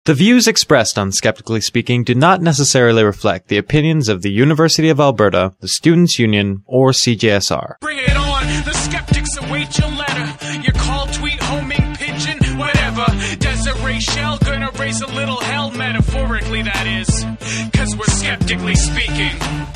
The views expressed on Skeptically Speaking do not necessarily reflect the opinions of the University of Alberta, the Students' Union, or CJSR. Bring it on! The skeptics await your letter. Your call, tweet, homing, pigeon, whatever. Desiree Shell gonna raise a little hell, metaphorically that is. 'Cause we're skeptically speaking.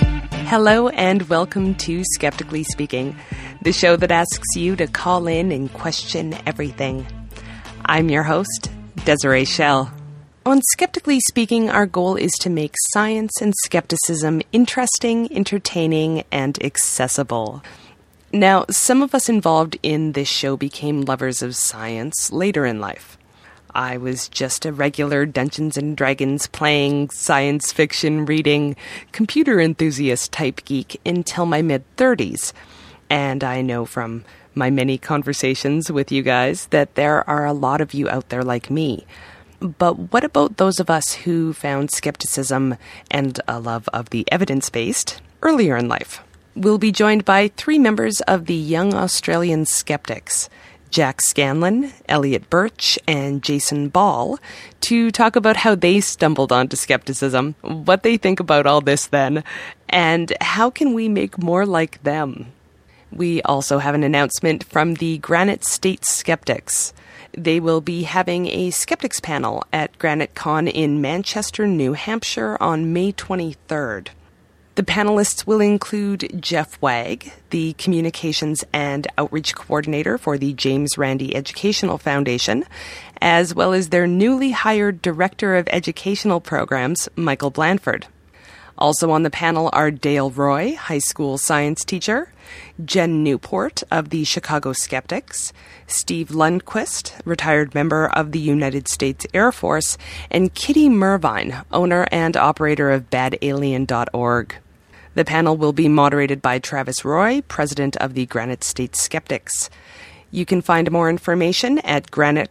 Hello and welcome to Skeptically Speaking, the show that asks you to call in and question everything. I'm your host, Desiree Shell. On Skeptically Speaking, our goal is to make science and skepticism interesting, entertaining, and accessible. Now, some of us involved in this show became lovers of science later in life. I was just a regular Dungeons & Dragons playing, science fiction reading, computer enthusiast type geek until my mid-30s. And I know from my many conversations with you guys that there are a lot of you out there like me. But what about those of us who found skepticism and a love of the evidence-based earlier in life? We'll be joined by three members of the Young Australian Skeptics, Jack Scanlon, Elliot Birch, and Jason Ball, to talk about how they stumbled onto skepticism, what they think about all this then, and how can we make more like them. We also have an announcement from the Granite State Skeptics. They will be having a skeptics panel at GraniteCon in Manchester, New Hampshire on May 23rd. The panelists will include Jeff Wagg, the Communications and Outreach Coordinator for the James Randi Educational Foundation, as well as their newly hired Director of Educational Programs, Michael Blanford. Also on the panel are Dale Roy, high school science teacher, Jen Newport of the Chicago Skeptics, Steve Lundquist, retired member of the United States Air Force, and Kitty Mervine, owner and operator of badalien.org. The panel will be moderated by Travis Roy, president of the Granite State Skeptics. You can find more information at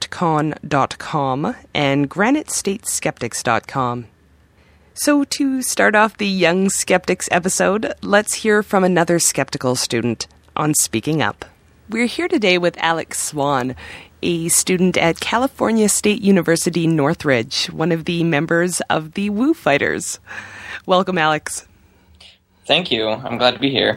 granitecon.com and granitestateskeptics.com. So to start off the Young Skeptics episode, let's hear from another skeptical student on Speaking Up. We're here today with Alex Swan, a student at California State University Northridge, one of the members of the Woo Fighters. Welcome, Alex. Thank you. I'm glad to be here.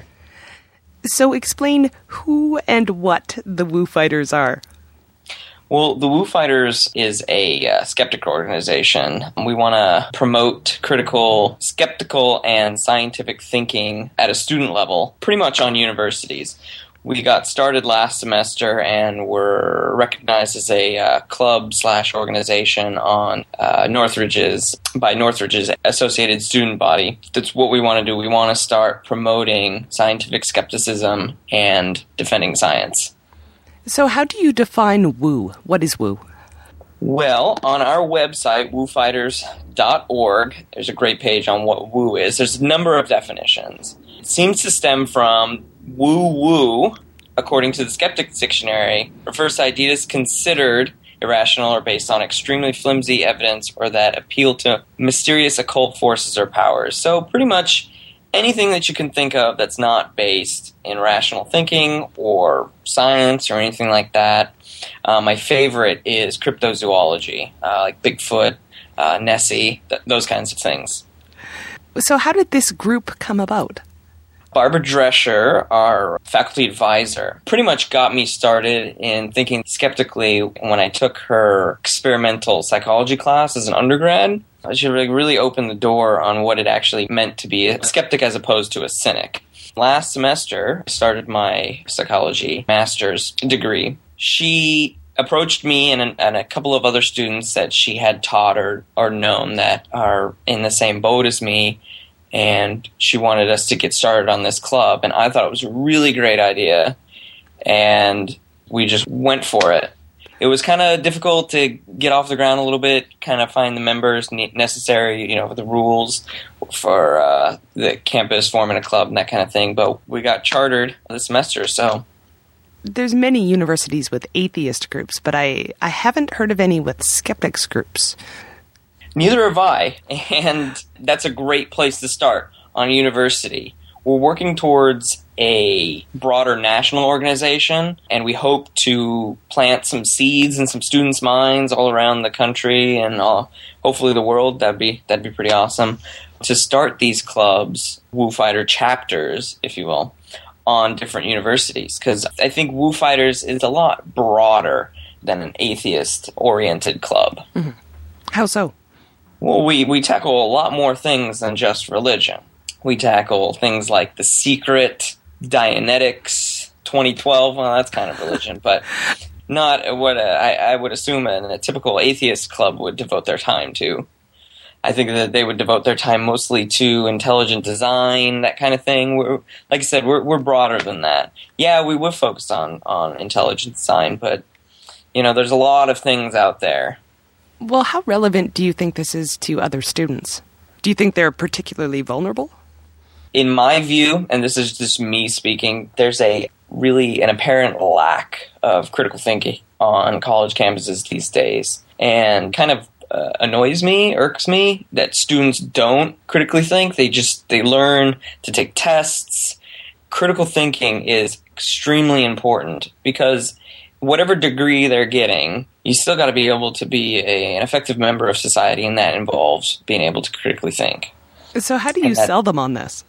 So explain who and what the Woo Fighters are. Well, the Woo Fighters is a skeptic organization. We want to promote critical, skeptical, and scientific thinking at a student level, pretty much on universities. We got started last semester and were recognized as a club/organization on Northridge's Associated Student Body. That's what we want to do. We want to start promoting scientific skepticism and defending science. So how do you define woo? What is woo? Well, on our website, woofighters.org, there's a great page on what woo is. There's a number of definitions. It seems to stem from woo-woo, according to the Skeptics Dictionary, refers to ideas considered irrational or based on extremely flimsy evidence or that appeal to mysterious occult forces or powers. So pretty much anything that you can think of that's not based in rational thinking or science or anything like that. My favorite is cryptozoology, like Bigfoot, Nessie, those kinds of things. So how did this group come about? Barbara Drescher, our faculty advisor, pretty much got me started in thinking skeptically when I took her experimental psychology class as an undergrad. She really opened the door on what it actually meant to be a skeptic as opposed to a cynic. Last semester, I started my psychology master's degree. She approached me and a couple of other students that she had taught or known that are in the same boat as me, and she wanted us to get started on this club, and I thought it was a really great idea, and we just went for it. It was kind of difficult to get off the ground a little bit, kind of find the members necessary, the rules for the campus forming a club and that kind of thing, but we got chartered this semester, so. There's many universities with atheist groups, but I haven't heard of any with skeptics groups. Neither have I, and that's a great place to start on a university we're working towards a broader national organization, and we hope to plant some seeds in some students' minds all around the country and hopefully the world. That'd be pretty awesome. To start these clubs, Woo Fighter chapters, if you will, on different universities, because I think Woo Fighters is a lot broader than an atheist-oriented club. Mm-hmm. How so? Well, we tackle a lot more things than just religion. We tackle things like The Secret, Dianetics, 2012. Well, that's kind of religion, but not what I would assume a typical atheist club would devote their time to. I think that they would devote their time mostly to intelligent design, that kind of thing. Like I said, we're broader than that. Yeah, we would focus on intelligent design, but there's a lot of things out there. Well, how relevant do you think this is to other students? Do you think they're particularly vulnerable? In my view, and this is just me speaking, there's an apparent lack of critical thinking on college campuses these days. And kind of annoys me, irks me, that students don't critically think. They learn to take tests. Critical thinking is extremely important because whatever degree they're getting, you still got to be able to be an effective member of society, and that involves being able to critically think. So how do you sell them on this?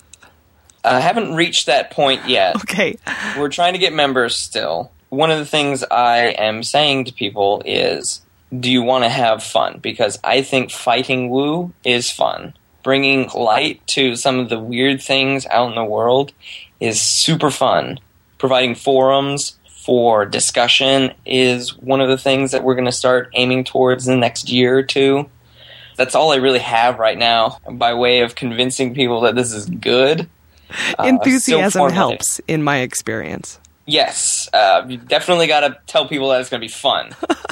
I haven't reached that point yet. Okay. We're trying to get members still. One of the things I am saying to people is, do you want to have fun? Because I think fighting Woo is fun. Bringing light to some of the weird things out in the world is super fun. Providing forums for discussion is one of the things that we're going to start aiming towards in the next year or two. That's all I really have right now by way of convincing people that this is good. Enthusiasm helps, in my experience. Yes. You definitely got to tell people that it's going to be fun.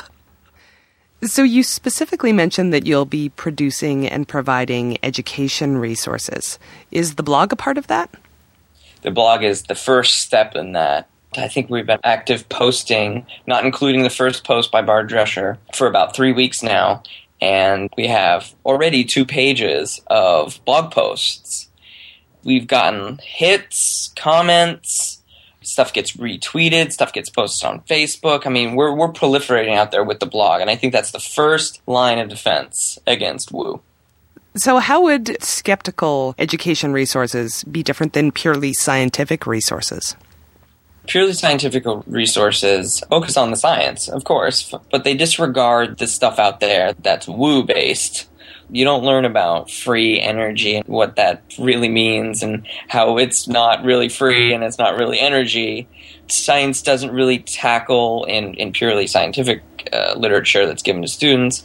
So you specifically mentioned that you'll be producing and providing education resources. Is the blog a part of that? The blog is the first step in that. I think we've been active posting, not including the first post by Bard Drescher, for about 3 weeks now. And we have already 2 pages of blog posts. We've gotten hits, comments, stuff gets retweeted, stuff gets posted on Facebook. I mean, we're proliferating out there with the blog, and I think that's the first line of defense against Woo. So how would skeptical education resources be different than purely scientific resources? Purely scientific resources focus on the science, of course, but they disregard the stuff out there that's Woo-based. You don't learn about free energy and what that really means and how it's not really free and it's not really energy. Science doesn't really tackle in purely scientific literature that's given to students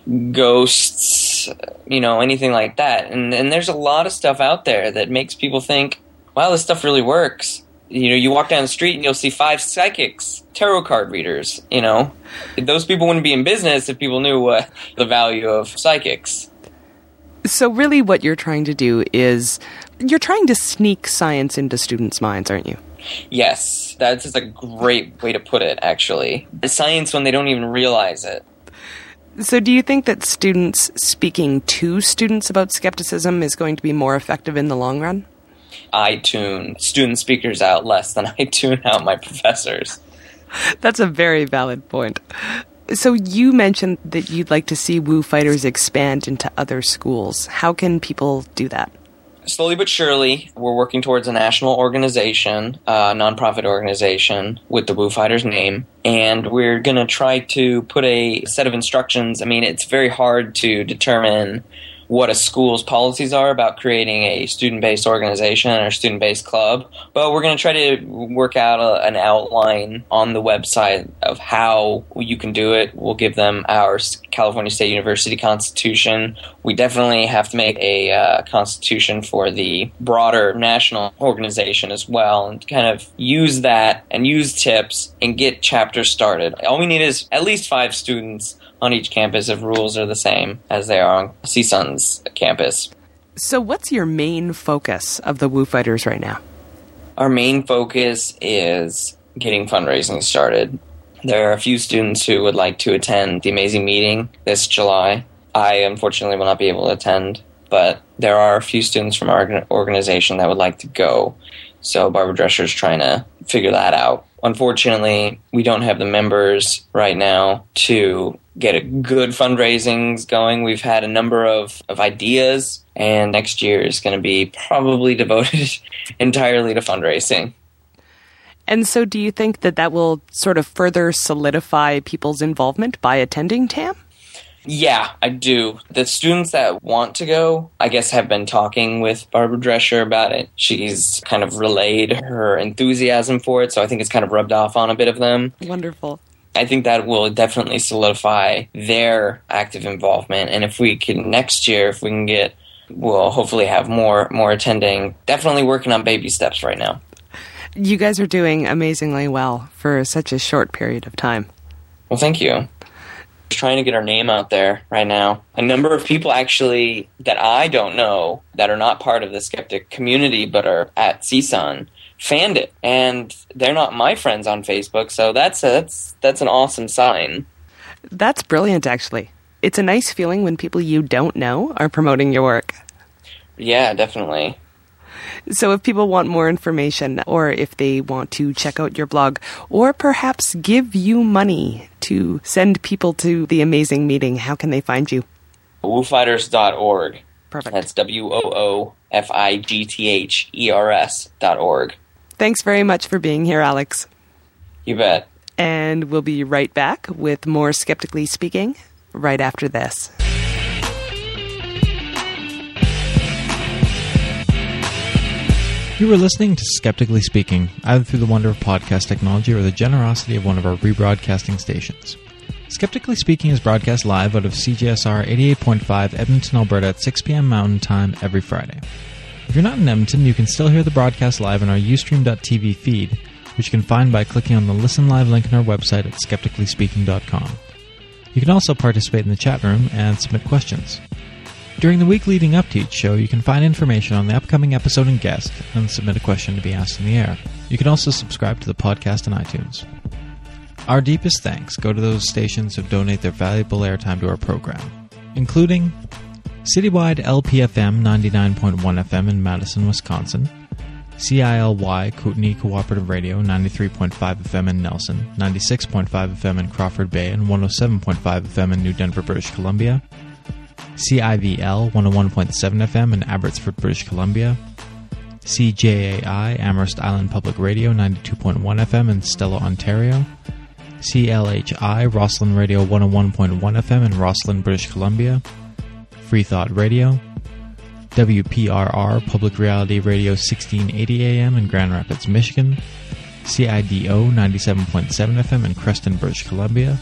ghosts, anything like that. And there's a lot of stuff out there that makes people think, wow, this stuff really works. You walk down the street and you'll see 5 psychics, tarot card readers, Those people wouldn't be in business if people knew the value of psychics. So really what you're trying to do is, you're trying to sneak science into students' minds, aren't you? Yes, that's a great way to put it, actually. Science when they don't even realize it. So do you think that students speaking to students about skepticism is going to be more effective in the long run? I tune student speakers out less than I tune out my professors. That's a very valid point. So you mentioned that you'd like to see Woo Fighters expand into other schools. How can people do that? Slowly but surely, we're working towards a national organization, a nonprofit organization with the Woo Fighters name, and we're going to try to put a set of instructions. I mean, it's very hard to determine what a school's policies are about creating a student-based organization or student-based club. But we're going to try to work out an outline on the website of how you can do it. We'll give them our California State University Constitution. We definitely have to make a constitution for the broader national organization as well, and kind of use that and use tips and get chapters started. All we need is at least 5 students on each campus if rules are the same as they are on CSUN's campus. So what's your main focus of the Woo Fighters right now? Our main focus is getting fundraising started. There are a few students who would like to attend the amazing meeting this July. I unfortunately will not be able to attend. but there are a few students from our organization that would like to go. So Barbara Drescher is trying to figure that out. Unfortunately, we don't have the members right now to get a good fundraisings going. We've had a number of ideas, and next year is going to be probably devoted entirely to fundraising. And so do you think that will sort of further solidify people's involvement by attending TAM? Yeah, I do. The students that want to go, I guess, have been talking with Barbara Drescher about it. She's kind of relayed her enthusiasm for it, so I think it's kind of rubbed off on a bit of them. Wonderful. I think that will definitely solidify their active involvement. And if we can, next year, if we can get, we'll hopefully have more attending. Definitely working on baby steps right now. You guys are doing amazingly well for such a short period of time. Well, thank you. Trying to get our name out there right now. A number of people actually that I don't know that are not part of the skeptic community but are at CSUN fanned it, and they're not my friends on Facebook, so that's an awesome sign. That's brilliant, actually. It's a nice feeling when people you don't know are promoting your work. Yeah, definitely. So if people want more information, or if they want to check out your blog, or perhaps give you money to send people to the amazing meeting, how can they find you? woofighters.org. Perfect. That's WOOFIGTHERS.org. Thanks very much for being here, Alex. You bet. And we'll be right back with more Skeptically Speaking right after this. You were listening to Skeptically Speaking, either through the wonder of podcast technology or the generosity of one of our rebroadcasting stations. Skeptically Speaking is broadcast live out of CJSR 88.5 Edmonton, Alberta at 6 p.m. Mountain Time every Friday. If you're not in Edmonton, you can still hear the broadcast live on our Ustream.tv feed, which you can find by clicking on the Listen Live link on our website at skepticallyspeaking.com. You can also participate in the chat room and submit questions. During the week leading up to each show, you can find information on the upcoming episode and guest, and submit a question to be asked in the air. You can also subscribe to the podcast on iTunes. Our deepest thanks go to those stations who donate their valuable airtime to our program, including Citywide LPFM 99.1 FM in Madison, Wisconsin, CILY Kootenai Cooperative Radio 93.5 FM in Nelson, 96.5 FM in Crawford Bay, and 107.5 FM in New Denver, British Columbia, CIVL 101.7 FM in Abbotsford, British Columbia, CJAI Amherst Island Public Radio 92.1 FM in Stella, Ontario, CLHI Rosslyn Radio 101.1 FM in Rosslyn, British Columbia, Free Thought Radio, WPRR Public Reality Radio 1680 AM in Grand Rapids, Michigan, CIDO 97.7 FM in Creston, British Columbia,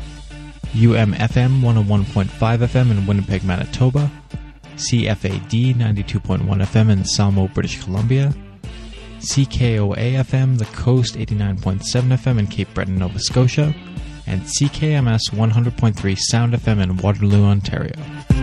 UMFM 101.5 FM in Winnipeg, Manitoba, CFAD 92.1 FM in Salmo, British Columbia, CKOA FM The Coast 89.7 FM in Cape Breton, Nova Scotia, and CKMS 100.3 Sound FM in Waterloo, Ontario.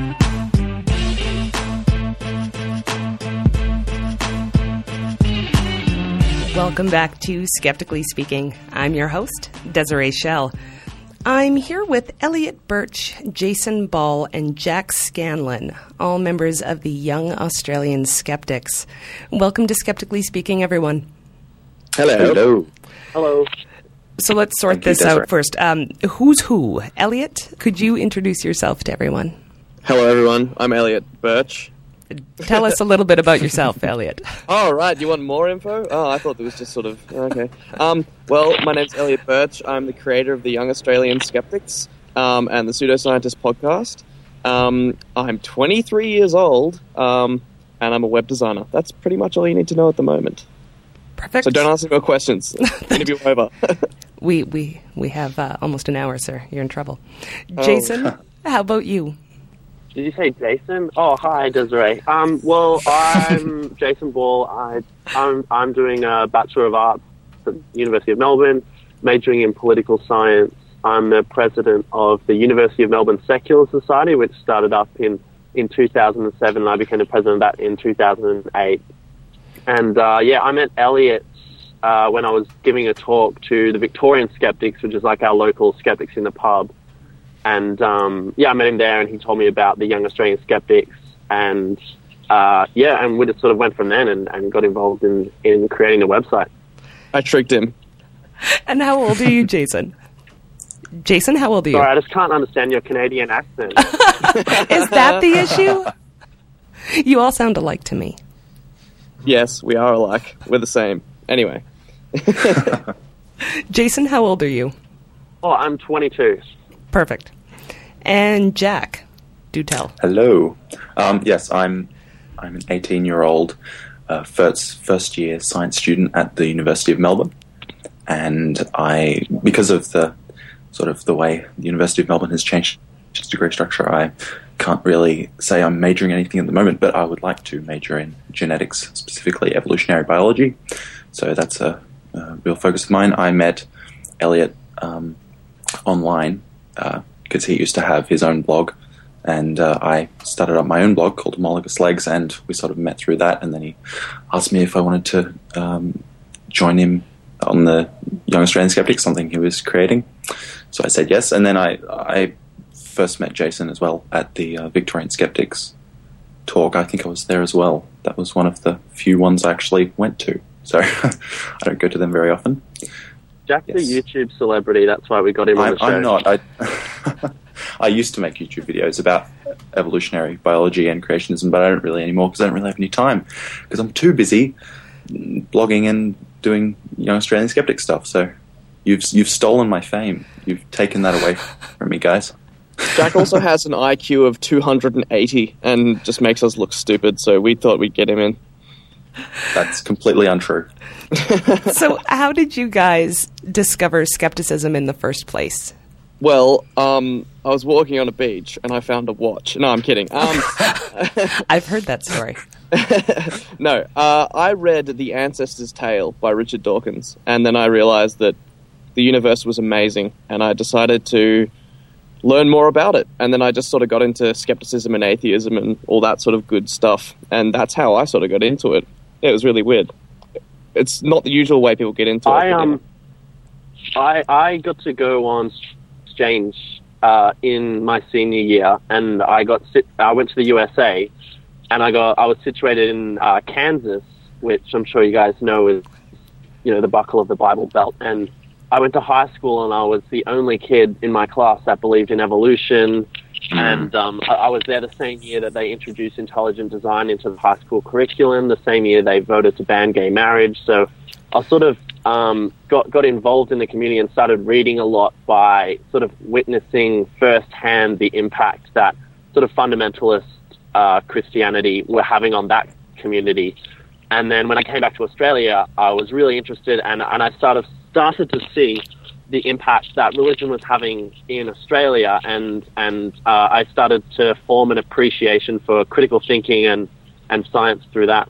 Welcome back to Skeptically Speaking. I'm your host, Desiree Schell. I'm here with Elliot Birch, Jason Ball, and Jack Scanlon, all members of the Young Australian Skeptics. Welcome to Skeptically Speaking, everyone. Hello. Hello. So let's sort this out first. Who's who? Elliot, could you introduce yourself to everyone? Hello, everyone. I'm Elliot Birch. Tell us a little bit about yourself, Elliot. Oh, right. You want more info? Oh, I thought it was just sort of... Okay. Well, my name's Elliot Birch. I'm the creator of the Young Australian Skeptics and the Pseudoscientist podcast. I'm 23 years old, and I'm a web designer. That's pretty much all you need to know at the moment. Perfect. So don't ask me more questions. Interview over. We have almost an hour, sir. You're in trouble. Jason, how about you? Did you say Jason? Oh, hi, Desiree. Well, I'm Jason Ball. I'm doing a Bachelor of Arts at the University of Melbourne, majoring in political science. I'm the president of the University of Melbourne Secular Society, which started up in 2007, and I became the president of that in 2008. And, I met Elliot when I was giving a talk to the Victorian Skeptics, which is like our local skeptics in the pub. And, I met him there, and he told me about the Young Australian Skeptics. and we just sort of went from then and got involved in creating the website. I tricked him. And how old are you, Jason? Jason, how old are you? Sorry, I just can't understand your Canadian accent. Is that the issue? You all sound alike to me. Yes, we are alike. We're the same. Anyway. Jason, how old are you? Oh, I'm 22. Perfect. And Jack, do tell. Hello. Yes, I'm an 18-year-old first year science student at the University of Melbourne, and because of the way the University of Melbourne has changed its degree structure, I can't really say I'm majoring in anything at the moment, but I would like to major in genetics, specifically evolutionary biology. So that's a real focus of mine. I met Elliot online because he used to have his own blog, and I started up my own blog called Homologous Legs, and we sort of met through that, and then he asked me if I wanted to join him on the Young Australian Skeptics, something he was creating. So I said yes, and then I first met Jason as well at the Victorian Skeptics talk. I think I was there as well. That was one of the few ones I actually went to, so I don't go to them very often. Jack's a YouTube celebrity, that's why we got him on the show. I'm not. I used to make YouTube videos about evolutionary biology and creationism, but I don't really anymore because I don't really have any time because I'm too busy blogging and doing Young Australian Skeptic stuff. So you've stolen my fame. You've taken that away from me, guys. Jack also has an IQ of 280 and just makes us look stupid, so we thought we'd get him in. That's completely untrue. So how did you guys discover skepticism in the first place? Well, I was walking on a beach and I found a watch. No, I'm kidding. I've heard that story. No, I read The Ancestor's Tale by Richard Dawkins, and then I realized that the universe was amazing, and I decided to learn more about it. And then I just sort of got into skepticism and atheism and all that sort of good stuff, and that's how I sort of got into it. It was really weird. It's not the usual way people get into it. I got to go on exchange in my senior year, and I went to the USA, and I was situated in Kansas, which I'm sure you guys know is, the buckle of the Bible Belt. And I went to high school, and I was the only kid in my class that believed in evolution. And I was there the same year that they introduced intelligent design into the high school curriculum, the same year they voted to ban gay marriage. So I sort of got involved in the community and started reading a lot by sort of witnessing firsthand the impact that sort of fundamentalist Christianity were having on that community. And then when I came back to Australia, I was really interested, and I started to see the impact that religion was having in Australia, and I started to form an appreciation for critical thinking and science through that.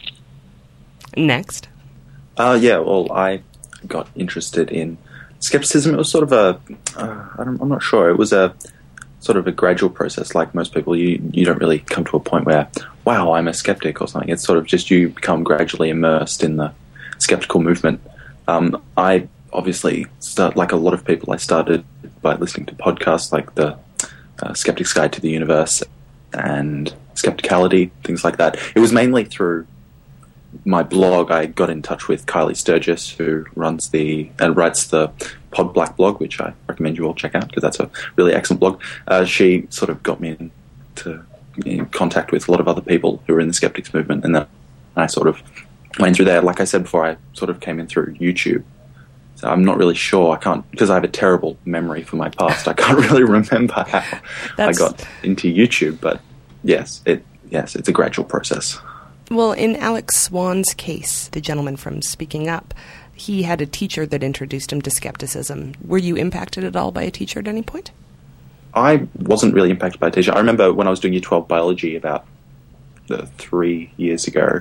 Next. Well, I got interested in skepticism. It was sort of I'm not sure. It was a sort of a gradual process. Like most people, you don't really come to a point where, wow, I'm a skeptic or something. It's sort of just you become gradually immersed in the skeptical movement. I obviously, like a lot of people, I started by listening to podcasts like the Skeptic's Guide to the Universe and Skepticality, things like that. It was mainly through my blog. I got in touch with Kylie Sturgis, who runs and writes the Pod Black blog, which I recommend you all check out because that's a really excellent blog. She sort of got me in contact with a lot of other people who were in the skeptics movement, and then I sort of went through there. Like I said before, I sort of came in through YouTube. So I'm not really sure. I can't, because I have a terrible memory for my past. I can't really remember how I got into YouTube. But yes, it's a gradual process. Well, in Alex Swan's case, the gentleman from Speaking Up, he had a teacher that introduced him to skepticism. Were you impacted at all by a teacher at any point? I wasn't really impacted by a teacher. I remember when I was doing Year 12 biology about 3 years ago,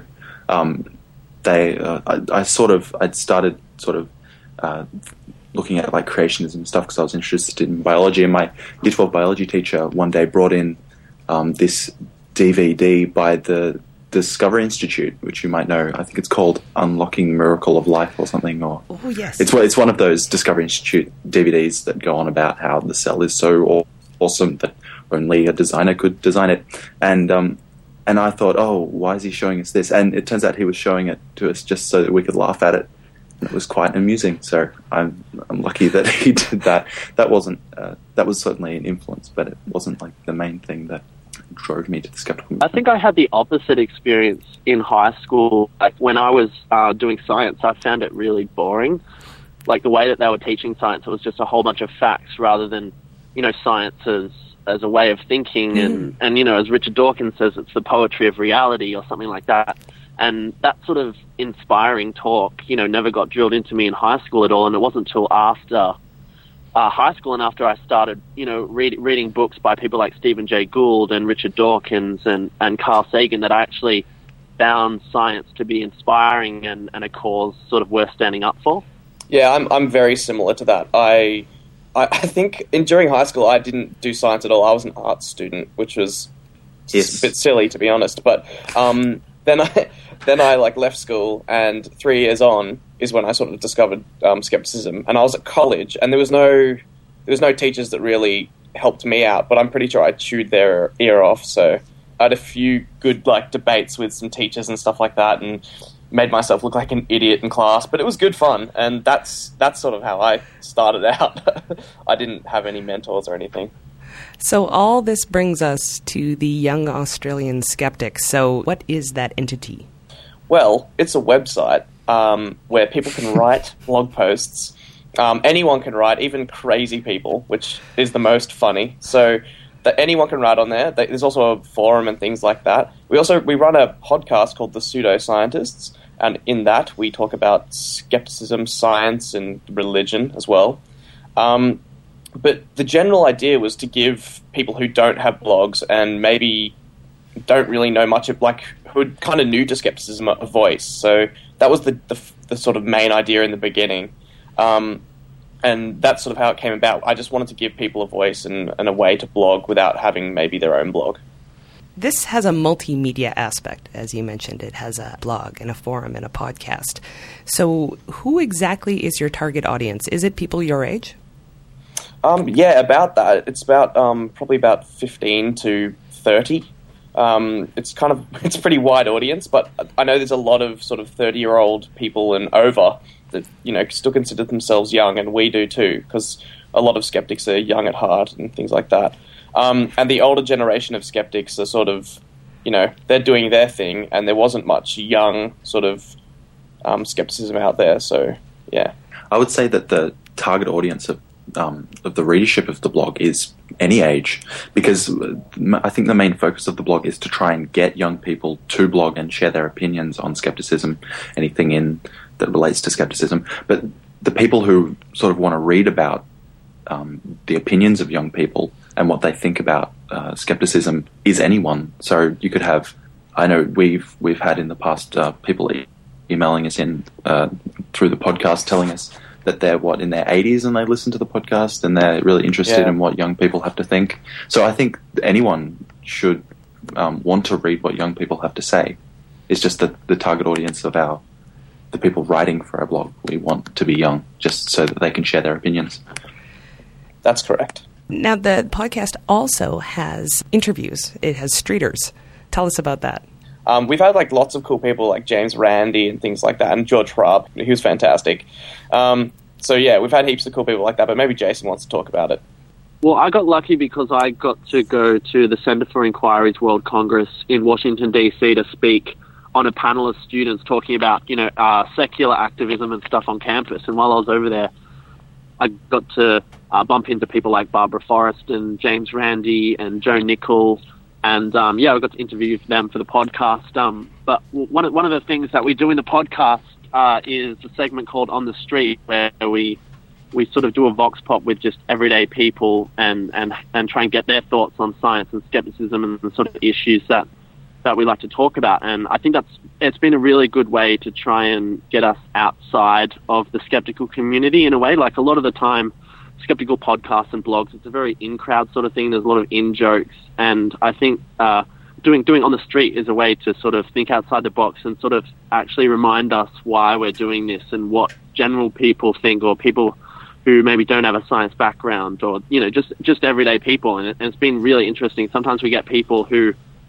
I'd started sort of looking at like creationism and stuff because I was interested in biology, and my Year 12 biology teacher one day brought in this DVD by the Discovery Institute, which you might know. I think it's called Unlocking the Miracle of Life or something. Or oh yes, it's one of those Discovery Institute DVDs that go on about how the cell is so awesome that only a designer could design it. And And I thought, oh, why is he showing us this? And it turns out he was showing it to us just so that we could laugh at it. And it was quite amusing. So I'm lucky that he did that. That was certainly an influence, but it wasn't like the main thing that drove me to the skeptical. I think I had the opposite experience in high school. Like when I was doing science, I found it really boring. Like the way that they were teaching science, it was just a whole bunch of facts rather than, science as a way of thinking. And as Richard Dawkins says, it's the poetry of reality or something like that. And that sort of inspiring talk, never got drilled into me in high school at all. And it wasn't until after high school and after I started, reading books by people like Stephen Jay Gould and Richard Dawkins and Carl Sagan that I actually found science to be inspiring and a cause sort of worth standing up for. Yeah, I'm very similar to that. I think during high school I didn't do science at all. I was an arts student, which was a bit silly to be honest. But then I left school, and 3 years on is when I sort of discovered skepticism. And I was at college, and there was no teachers that really helped me out. But I'm pretty sure I chewed their ear off. So I had a few good debates with some teachers and stuff like that, and made myself look like an idiot in class, but it was good fun, and that's sort of how I started out. I didn't have any mentors or anything. So all this brings us to the Young Australian Skeptics. So what is that entity? Well, it's a website where people can write blog posts. Anyone can write, even crazy people, which is the most funny. So that anyone can write on there. There's also a forum and things like that. We run a podcast called The Pseudoscientists, and in that we talk about skepticism, science, and religion as well. But the general idea was to give people who don't have blogs and maybe don't really know much of, who are kind of new to skepticism, a voice. So that was the sort of main idea in the beginning. And that's sort of how it came about. I just wanted to give people a voice and a way to blog without having maybe their own blog. This has a multimedia aspect, as you mentioned. It has a blog and a forum and a podcast. So who exactly is your target audience? Is it people your age? Yeah, about that. It's about probably about 15 to 30. It's a pretty wide audience, but I know there's a lot of sort of 30-year-old people and over that still consider themselves young, and we do too, because a lot of skeptics are young at heart and things like that. And the older generation of skeptics are sort of, they're doing their thing, and there wasn't much young sort of skepticism out there. So yeah, I would say that the target audience of the readership of the blog is any age, because I think the main focus of the blog is to try and get young people to blog and share their opinions on skepticism, anything that relates to skepticism. But the people who sort of want to read about the opinions of young people and what they think about skepticism is anyone. So you could have, I know we've had in the past people emailing us in through the podcast telling us that they're in their 80s and they listen to the podcast and they're really interested in what young people have to think. So I think anyone should want to read what young people have to say. It's just that the target audience of the people writing for our blog, we want to be young, just so that they can share their opinions. That's correct. Now, the podcast also has interviews. It has streeters. Tell us about that. We've had lots of cool people like James Randi and things like that, and George Hrab, he was fantastic. So yeah, we've had heaps of cool people like that, but maybe Jason wants to talk about it. Well, I got lucky because I got to go to the Center for Inquiry's World Congress in Washington, D.C. to speak on a panel of students talking about, secular activism and stuff on campus. And while I was over there, I got to bump into people like Barbara Forrest and James Randi and Joe Nickell. And, I got to interview them for the podcast. But one of the things that we do in the podcast is a segment called On the Street, where we sort of do a vox pop with just everyday people and try and get their thoughts on science and skepticism and the sort of issues that we like to talk about. And I think it's been a really good way to try and get us outside of the skeptical community in a way. Like a lot of the time, skeptical podcasts and blogs, it's a very in-crowd sort of thing. There's a lot of in-jokes. And I think doing On the Street is a way to sort of think outside the box and sort of actually remind us why we're doing this and what general people think, or people who maybe don't have a science background, or, just everyday people. And it's been really interesting. Sometimes we get people who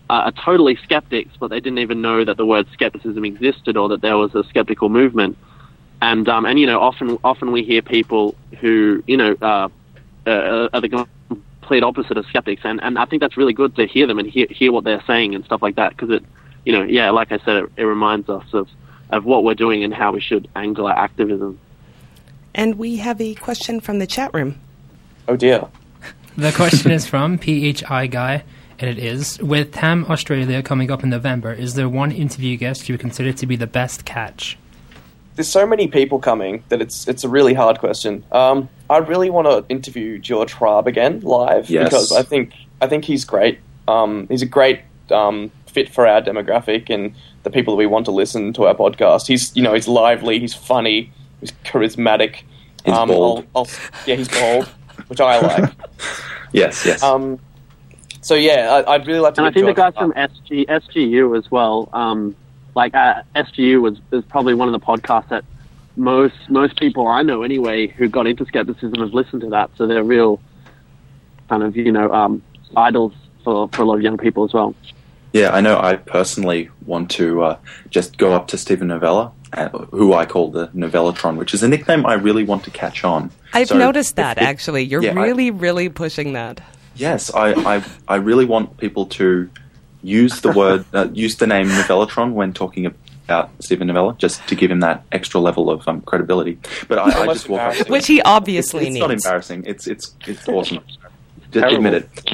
are totally skeptics, but they didn't even know that the word skepticism existed or that there was a skeptical movement. And often we hear people who, are the complete opposite of skeptics. And I think that's really good to hear them and hear what they're saying and stuff like that, because it, like I said, it reminds us of what we're doing and how we should angle our activism. And we have a question from the chat room. Oh dear. The question is from PHI Guy, and it is, with TAM Australia coming up in November, is there one interview guest you would consider to be the best catch? There's so many people coming that it's a really hard question. I really want to interview George Hrab again live, because I think he's great. He's a great fit for our demographic and the people that we want to listen to our podcast. He's lively, he's funny, he's charismatic. He's bold. He's bold, which I like. Yes. So yeah, I'd really like to. And I think the guys from SGU as well. SGU is probably one of the podcasts that most people I know anyway who got into skepticism have listened to that. So they're real kind of idols for a lot of young people as well. Yeah, I know. I personally want to just go up to Steven Novella, who I call the Novellatron, which is a nickname I really want to catch on. I've noticed that, actually. You're really pushing that. Yes, I really want people to use the word, use the name Novellatron when talking about Steven Novella, just to give him that extra level of credibility. But I just walk up to which he obviously needs. It's not embarrassing. It's awesome. Just admit it.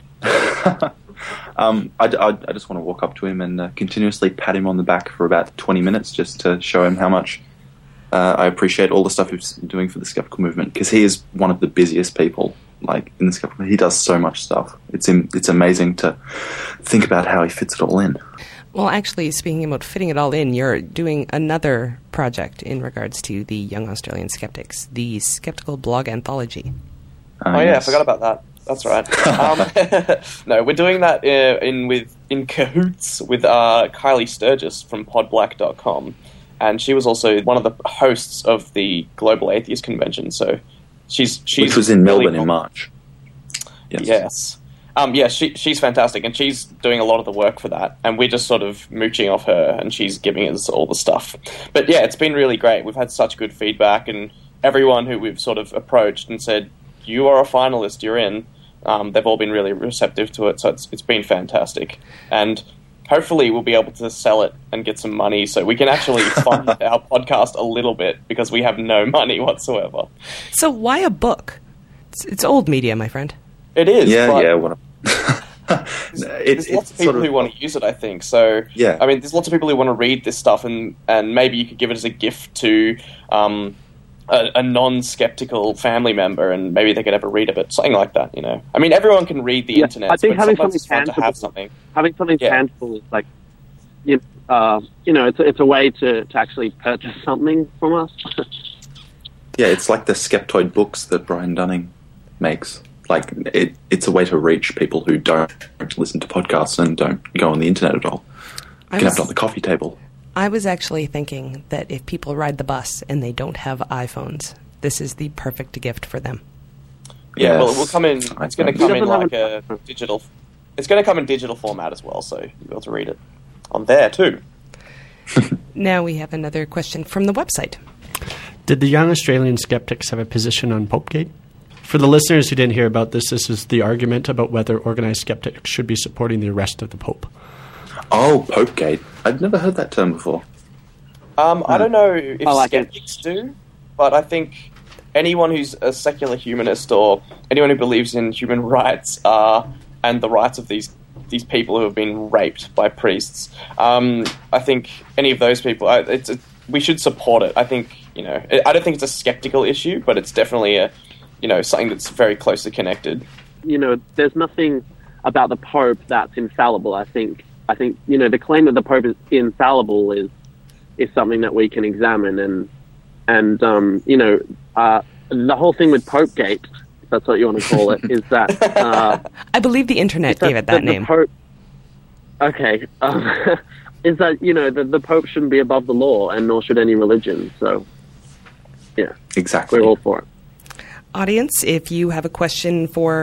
I just want to walk up to him and continuously pat him on the back for about 20 minutes just to show him how much I appreciate all the stuff he's doing for the skeptical movement, because he is one of the busiest people in the skeptical. He does so much stuff. It's amazing to think about how he fits it all in. Well, actually, speaking about fitting it all in, you're doing another project in regards to the Young Australian Skeptics, the Skeptical Blog Anthology. I forgot about that. That's right. No, we're doing that in cahoots with Kylie Sturgis from podblack.com, and she was also one of the hosts of the Global Atheist Convention. So she's which was in Melbourne in March. Yes. She's fantastic, and she's doing a lot of the work for that, and we're just sort of mooching off her, and she's giving us all the stuff. But yeah, it's been really great. We've had such good feedback, and everyone who we've sort of approached and said, you are a finalist, you're in, they've all been really receptive to it, so it's been fantastic. And hopefully we'll be able to sell it and get some money so we can actually fund our podcast a little bit, because we have no money whatsoever. So why a book? It's old media, my friend. It is. There's lots of people who want to use it, I think. So, yeah. I mean, there's lots of people who want to read this stuff, and maybe you could give it as a gift to a non-skeptical family member, and maybe they could have a read of it, something like that. I mean, everyone can read the internet. I think having something tangible is like, it's a way to actually purchase something from us. Yeah, it's like the Skeptoid books that Brian Dunning makes. Like, it's a way to reach people who don't listen to podcasts and don't go on the internet at all. You can have it on the coffee table. I was actually thinking that if people ride the bus and they don't have iPhones, this is the perfect gift for them. Yeah, well, it will come in. It's going to come in like a digital. It's going to come in digital format as well, so you'll be able to read it on there too. Now we have another question from the website. Did the Young Australian Skeptics have a position on Popegate? For the listeners who didn't hear about this is the argument about whether organized skeptics should be supporting the arrest of the Pope. Oh, Popegate. I've never heard that term before. I don't know if skeptics do, but I think anyone who's a secular humanist or anyone who believes in human rights and the rights of these people who have been raped by priests, I think any of those people, we should support it. I think, I don't think it's a skeptical issue, but it's definitely something that's very closely connected. There's nothing about the Pope that's infallible. I think the claim that the Pope is infallible is something that we can examine, and the whole thing with Popegate, if that's what you want to call it, is that I believe the internet gave it that name. Pope, okay, is that the Pope shouldn't be above the law, and nor should any religion. So, yeah, exactly, we're all for it. Audience, if you have a question for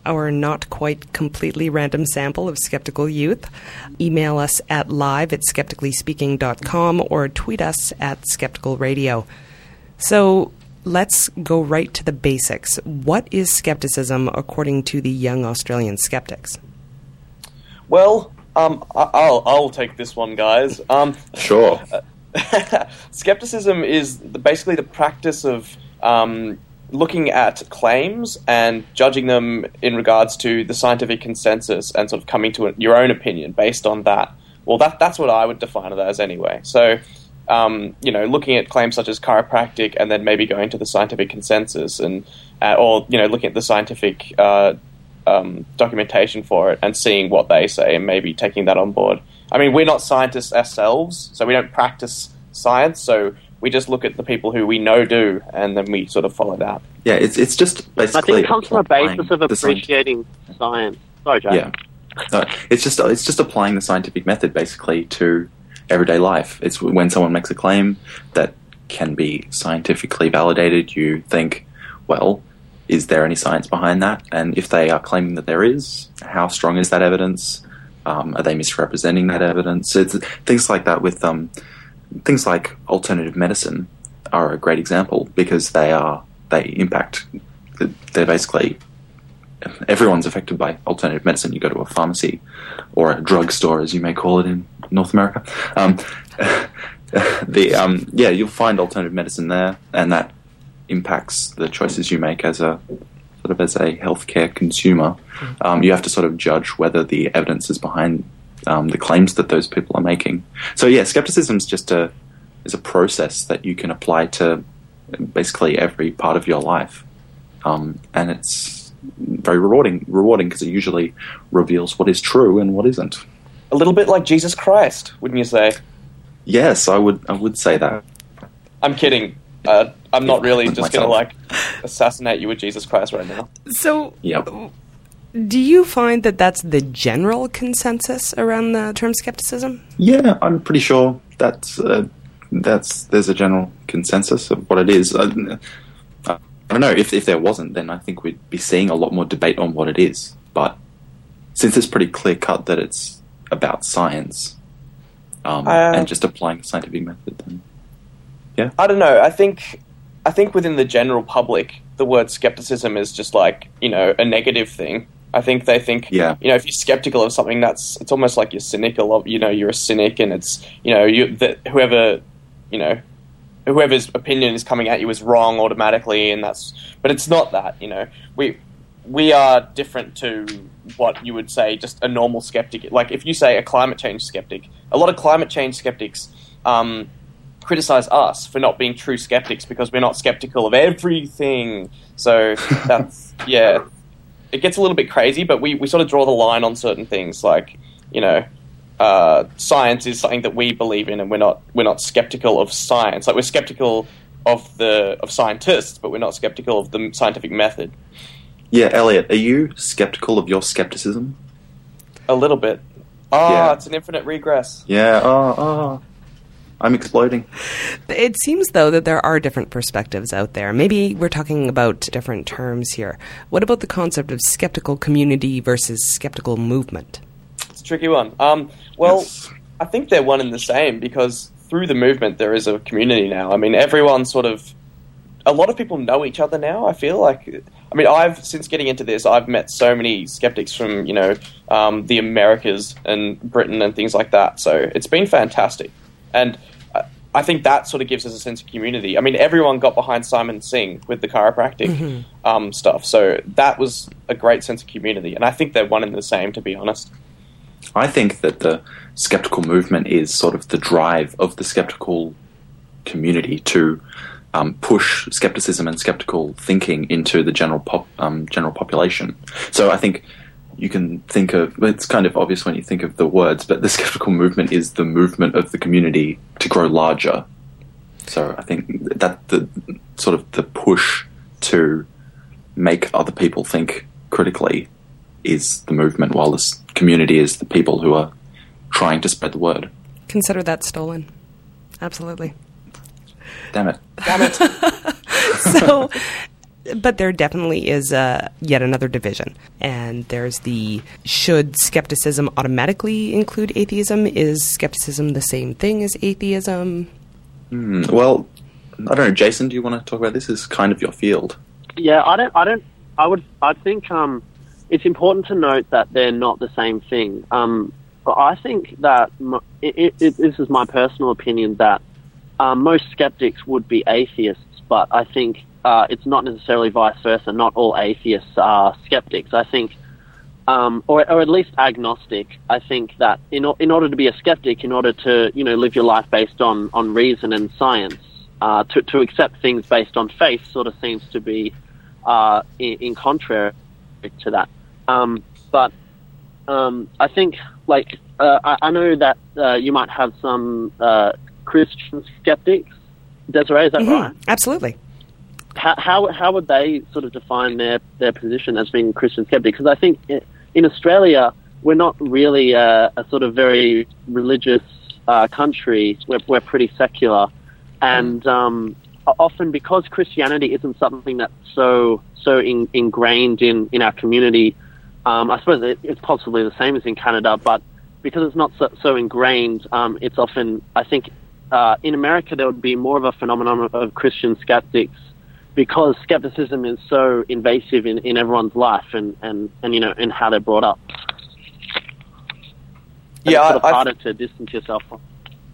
our not quite completely random sample of skeptical youth. Email us at live@skepticallyspeaking.com or tweet us at Skeptical Radio. So let's go right to the basics. What is skepticism according to the Young Australian Skeptics? Well, I'll take this one, guys. Sure. Skepticism is basically the practice of looking at claims and judging them in regards to the scientific consensus and sort of coming to your own opinion based on that. Well, that's what I would define it as anyway. So, looking at claims such as chiropractic and then maybe going to the scientific consensus and or looking at the scientific documentation for it and seeing what they say and maybe taking that on board. I mean, we're not scientists ourselves, so we don't practice science, so we just look at the people who we know do, and then we sort of follow that. Yeah, it's just basically. I think it comes from a basis of appreciating science. Sorry, Jack. Yeah, no, it's just applying the scientific method basically to everyday life. It's when someone makes a claim that can be scientifically validated, you think, well, is there any science behind that? And if they are claiming that there is, how strong is that evidence? Are they misrepresenting that evidence? It's things like that with things like alternative medicine are a great example because they impact. They're basically everyone's affected by alternative medicine. You go to a pharmacy or a drugstore, as you may call it in North America. You'll find alternative medicine there, and that impacts the choices you make as a healthcare consumer. You have to sort of judge whether the evidence is behind the claims that those people are making. So yeah, skepticism is just is a process that you can apply to basically every part of your life, and it's very rewarding because it usually reveals what is true and what isn't. A little bit like Jesus Christ, wouldn't you say? Yes, I would say that. I'm kidding. I'm not really just going to assassinate you with Jesus Christ right now. So, yep. Do you find that that's the general consensus around the term skepticism? Yeah, I'm pretty sure there's a general consensus of what it is. I don't know, if there wasn't, then I think we'd be seeing a lot more debate on what it is. But since it's pretty clear cut that it's about science and just applying the scientific method, then yeah. I don't know. I think within the general public, the word skepticism is just a negative thing. I think they think, if you're skeptical of something, it's almost like you're cynical of, you're a cynic, and it's, whoever's opinion is coming at you is wrong automatically, but it's not that, we are different to what you would say just a normal skeptic. Like if you say a climate change skeptic, a lot of climate change skeptics, criticize us for not being true skeptics because we're not skeptical of everything. So that's, yeah, it gets a little bit crazy, but we sort of draw the line on certain things like, science is something that we believe in, and we're not skeptical of science. Like we're skeptical of scientists, but we're not skeptical of the scientific method. Yeah, Elliot, are you skeptical of your skepticism? A little bit. Yeah. It's an infinite regress. Yeah, I'm exploding. It seems, though, that there are different perspectives out there. Maybe we're talking about different terms here. What about the concept of skeptical community versus skeptical movement? It's a tricky one. Yes. I think they're one and the same because through the movement there is a community now. I mean, everyone a lot of people know each other now, I feel like. I mean, since getting into this, I've met so many skeptics from, the Americas and Britain and things like that. So it's been fantastic. And I think that sort of gives us a sense of community. I mean, everyone got behind Simon Singh with the chiropractic stuff. So that was a great sense of community. And I think they're one and the same, to be honest. I think that the skeptical movement is sort of the drive of the skeptical community to push skepticism and skeptical thinking into the general population. So I think you can think of, it's kind of obvious when you think of the words, but the skeptical movement is the movement of the community to grow larger. So I think that the sort of the push to make other people think critically is the movement, while this community is the people who are trying to spread the word. Consider that stolen. Absolutely. Damn it. So, But there definitely is yet another division. And there's the, should skepticism automatically include atheism? Is skepticism the same thing as atheism? Well, I don't know. Jason, do you want to talk about this? This is kind of your field. Yeah, I think it's important to note that they're not the same thing. But I think that this is my personal opinion, that most skeptics would be atheists, but I think it's not necessarily vice versa. Not all atheists are skeptics. I think, or at least agnostic. I think that in order to be a skeptic, in order to live your life based on reason and science, to accept things based on faith sort of seems to be in contrary to that. But I think, I know that you might have some Christian skeptics. Desiree, is that right? Absolutely. How would they sort of define their position as being Christian skeptic? Because I think in Australia, we're not really a sort of very religious country. We're pretty secular. And often because Christianity isn't something that's so ingrained in our community, I suppose it's possibly the same as in Canada, but because it's not so ingrained, it's often, I think, in America there would be more of a phenomenon of Christian skeptics because skepticism is so invasive in everyone's life and how they're brought up. And it's sort of harder to distance yourself from.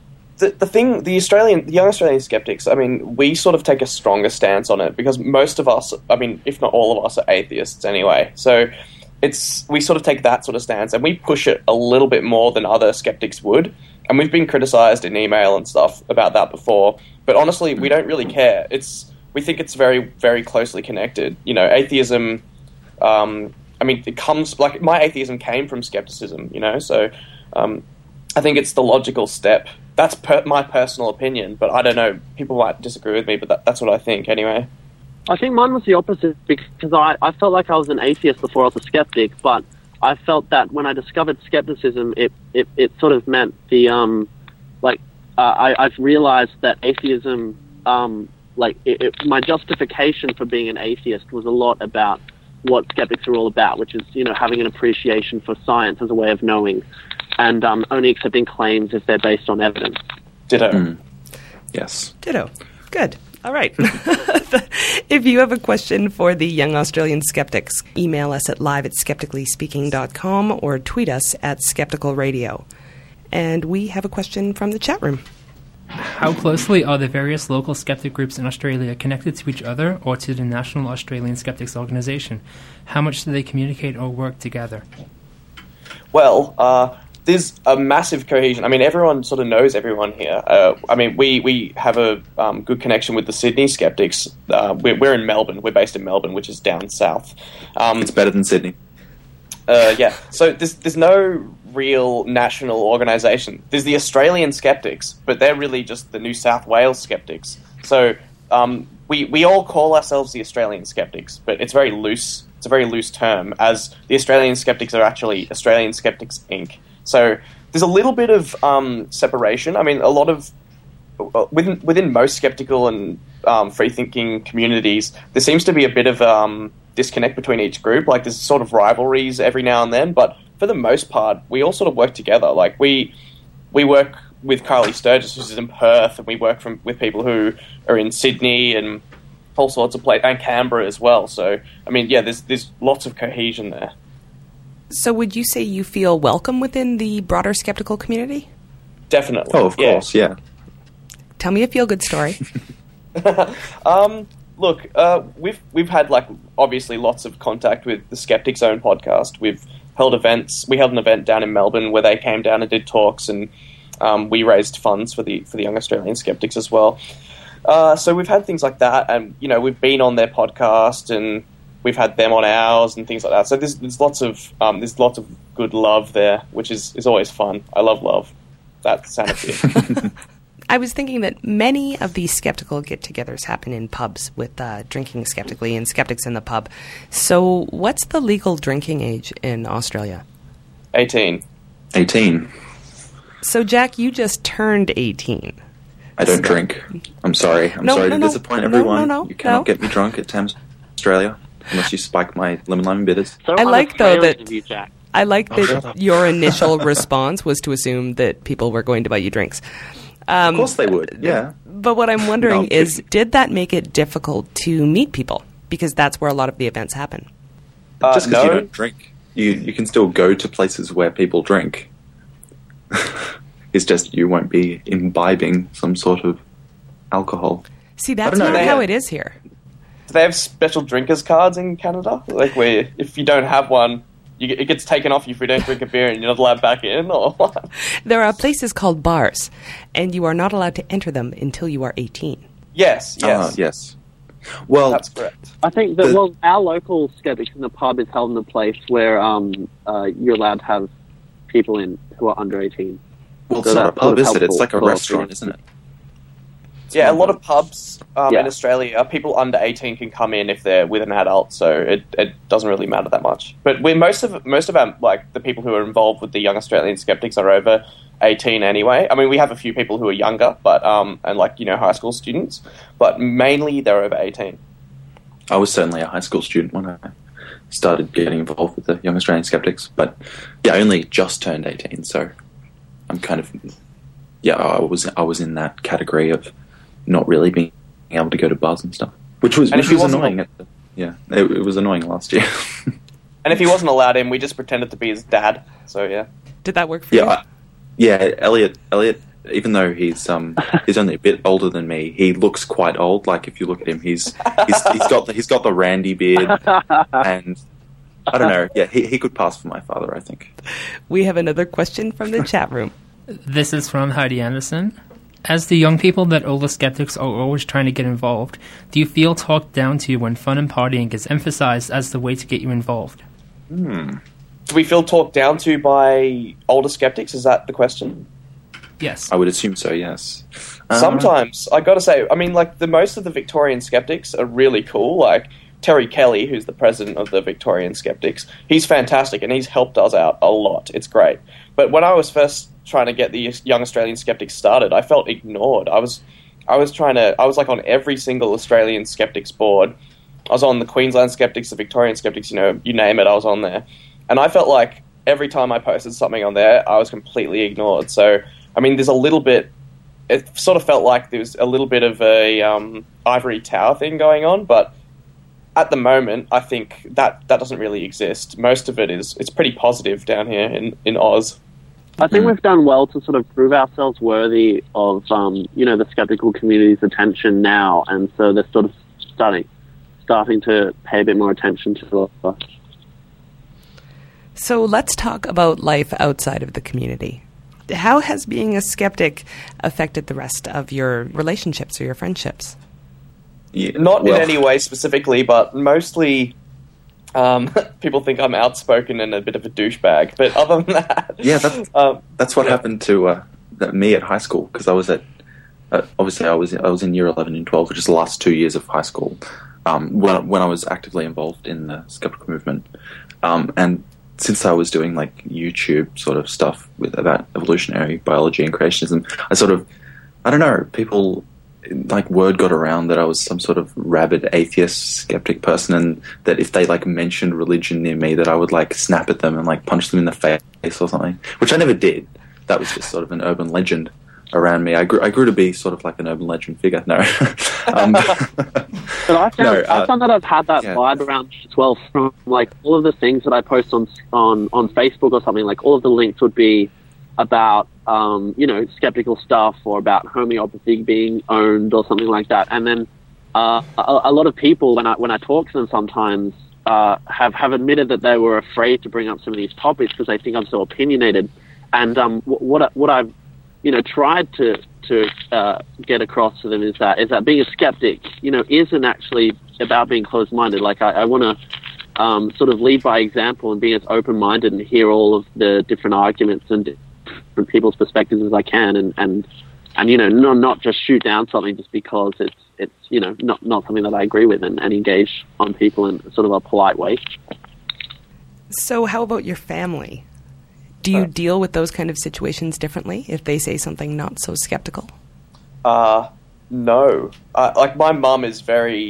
The young Australian skeptics, I mean, we sort of take a stronger stance on it because most of us, I mean, if not all of us, are atheists anyway. So we sort of take that sort of stance and we push it a little bit more than other skeptics would. And we've been criticized in email and stuff about that before. But honestly, we don't really care. We think it's very, very closely connected. Atheism, I mean, it comes, like, my atheism came from skepticism, so I think it's the logical step. That's my personal opinion, but I don't know. People might disagree with me, but that's what I think anyway. I think mine was the opposite because I felt like I was an atheist before I was a skeptic, but I felt that when I discovered skepticism, it sort of meant the I've realized that atheism, my justification for being an atheist was a lot about what skeptics are all about, which is having an appreciation for science as a way of knowing, and only accepting claims if they're based on evidence. Ditto. Yes. Ditto. Good. All right. If you have a question for the Young Australian Skeptics, email us at live@skepticallyspeaking.com or tweet us at Skeptical Radio. And we have a question from the chat room. How closely are the various local skeptic groups in Australia connected to each other or to the National Australian Skeptics Organisation? How much do they communicate or work together? Well, there's a massive cohesion. I mean, everyone sort of knows everyone here. I mean, we have a good connection with the Sydney skeptics. We're in Melbourne. We're based in Melbourne, which is down south. It's better than Sydney. Yeah. So there's no real national organisation. There's the Australian skeptics, but they're really just the New South Wales skeptics. So we all call ourselves the Australian skeptics, but it's very loose. It's a very loose term, as the Australian skeptics are actually Australian Skeptics Inc. So there's a little bit of separation. I mean, a lot of within most skeptical and free-thinking communities, there seems to be a bit of disconnect between each group. Like, there's sort of rivalries every now and then, but for the most part, we all sort of work together. Like, we work with Carly Sturgis, who's in Perth, and we work with people who are in Sydney and all sorts of places, and Canberra as well. So, I mean, yeah, there's lots of cohesion there. So would you say you feel welcome within the broader skeptical community? Definitely. Oh, of course, yeah. Tell me a feel-good story. Look, we've had, like, obviously lots of contact with the Skeptic Zone podcast. We've held events. We held an event down in Melbourne where they came down and did talks, and we raised funds for the Young Australian Skeptics as well. So we've had things like that, and we've been on their podcast, and we've had them on ours and things like that. So there's lots of good love there, which is always fun. I love love. That sounded good. I was thinking that many of these skeptical get-togethers happen in pubs with drinking skeptically and skeptics in the pub. So what's the legal drinking age in Australia? 18. 18. So, Jack, you just turned 18. I don't drink. I'm sorry. I'm sorry to disappoint everyone. You cannot get me drunk at Thames Australia, unless you spike my lemon lime bitters. So I like, though, Australian that- of you, Jack. I like shut that up. your initial response was to assume that people were going to buy you drinks. Of course they would, yeah. But what I'm wondering No, is, did that make it difficult to meet people? Because that's where a lot of the events happen. Just because you no. don't drink, you can still go to places where people drink. It's just you won't be imbibing some sort of alcohol. See, that's don't know, not they- how it is here. Do they have special drinkers cards in Canada? Like where if you don't have one, it gets taken off you if you don't drink a beer and you're not allowed back in, or what? There are places called bars, and you are not allowed to enter them until you are 18. Yes. Yes. Well, That's correct. I think that, our local Skeptics in the Pub is held in a place where you're allowed to have people in who are under 18. well, it's So not a that's pub, sort of is it? It's helpful like a for restaurant, us. isn't it? Yeah, a lot of pubs Yeah. in Australia, people under 18 can come in if they're with an adult, so it doesn't really matter that much. But most of our like the people who are involved with the Young Australian Skeptics are over 18 anyway. I mean, we have a few people who are younger, but and like high school students, but mainly they're over 18. I was certainly a high school student when I started getting involved with the Young Australian Skeptics, but yeah, I only just turned 18, so I'm kind of I was in that category of not really being able to go to bars and stuff, which was And if he wasn't annoying. It was annoying last year. And if he wasn't allowed in, we just pretended to be his dad. So yeah. Did that work for you? Elliot, even though he's only a bit older than me, he looks quite old. Like if you look at him, he's got the Randy beard, and I don't know. Yeah, he could pass for my father, I think. We have another question from the chat room. This is from Heidi Anderson. As the young people that older skeptics are always trying to get involved, do you feel talked down to when fun and partying is emphasized as the way to get you involved? Do we feel talked down to by older skeptics? Is that the question? Yes. I would assume so. Yes. Sometimes, I gotta say, I mean, like, most of the Victorian skeptics are really cool. Like, Terry Kelly, who's the president of the Victorian Skeptics, he's fantastic, and he's helped us out a lot. It's great. But when I was first trying to get the Young Australian Skeptics started, I felt ignored. I was like on every single Australian Skeptics board. I was on the Queensland Skeptics, the Victorian Skeptics, you name it, I was on there. And I felt like every time I posted something on there, I was completely ignored. So, I mean, there's a little bit, it sort of felt like there was a little bit of a ivory tower thing going on, but at the moment, I think that doesn't really exist. Most of it's pretty positive down here in Oz. I think we've done well to sort of prove ourselves worthy of, the skeptical community's attention now, and so they're sort of starting to pay a bit more attention to us. So let's talk about life outside of the community. How has being a skeptic affected the rest of your relationships or your friendships? Yeah, Not well, in any way specifically, but mostly people think I'm outspoken and a bit of a douchebag. But other than that, Yeah, that's what happened to me at high school, because I was at obviously I was in year 11 and 12, which is the last 2 years of high school, when I was actively involved in the skeptical movement, and since I was doing like YouTube sort of stuff about evolutionary biology and creationism, I don't know, people, like, word got around that I was some sort of rabid atheist skeptic person, and that if they like mentioned religion near me, that I would like snap at them and like punch them in the face or something, which I never did. That was just sort of an urban legend around me. I grew to be sort of like an urban legend figure. No. But I found that I've had that vibe around as well, from like all of the things that I post on Facebook or something. Like all of the links would be about skeptical stuff, or about homeopathy being owned or something like that. And then a lot of people, when I talk to them sometimes, have admitted that they were afraid to bring up some of these topics because they think I'm so opinionated. And what I've tried to get across to them is that being a skeptic, isn't actually about being closed-minded. Like I want to sort of lead by example and be as open-minded and hear all of the different arguments and different people's perspectives as I can, and not just shoot down something just because it's not something that I agree with, and engage on people in sort of a polite way. So how about your family? Do you deal with those kind of situations differently if they say something not so skeptical? No. Like, my mum is very